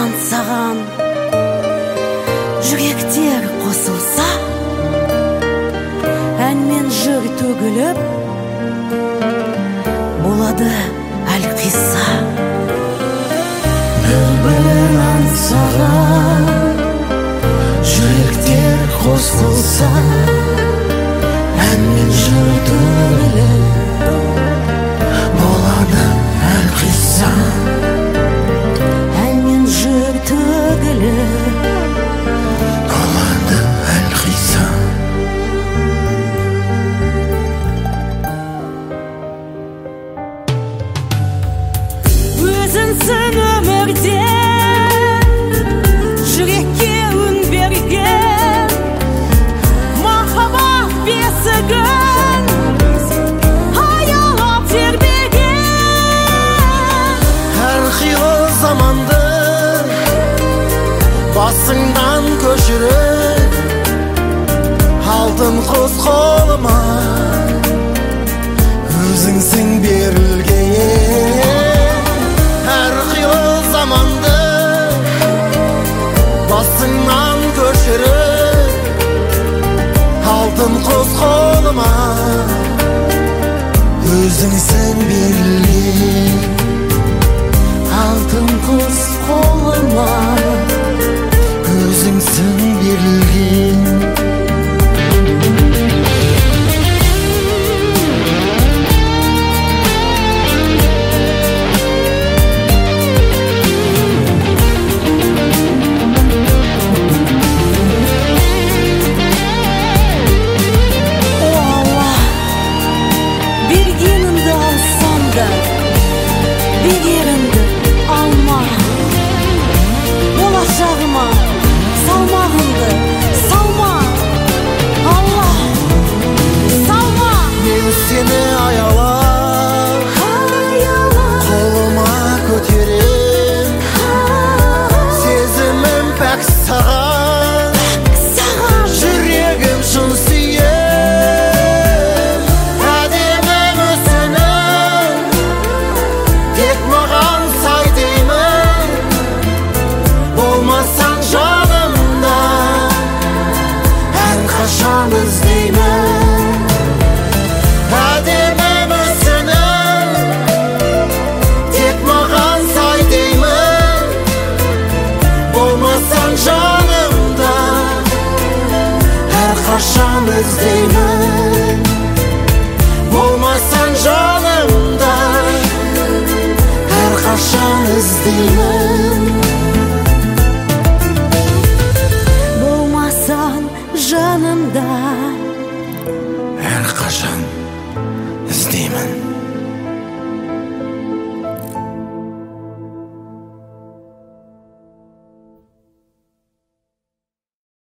аңсаған жүректер қосылса, әнмен жыр төгіліп болады әлқисса. Бір-бірін аңсаған жүректер қосылса, әнмен жыр төгіліп болады әлқисса. Әнмен жыр төгіліп болады әлқисса. Өзіңсің өмірде жүрекке үн берген, махаббат бесігін аялап тербеген. Әр қилы заманды басыңнан көшіріп, алтын құс қолыма өзіңсің берілген. Әр қилы заманды басыңнан көшіріп, алтын құс қолыма өзіңсің берілген. Алтын құс қолыма өзіңсің берілген. Бегеріңді алма, болашағыма салмағыңды салма. Алла, салма. Мен сені аялап қолыма көтерем, сезімім пәк саған, жүрегім шын сүйем. Әдемі мүсінің тек маған сай деймін, болмасаң жанымда әрқашан іздеймін. Әдемі мүсінің тек маған сай деймін, болмасаң жанымда әрқашан іздеймін. Болмасаң жанымда әрқашан іздеймін.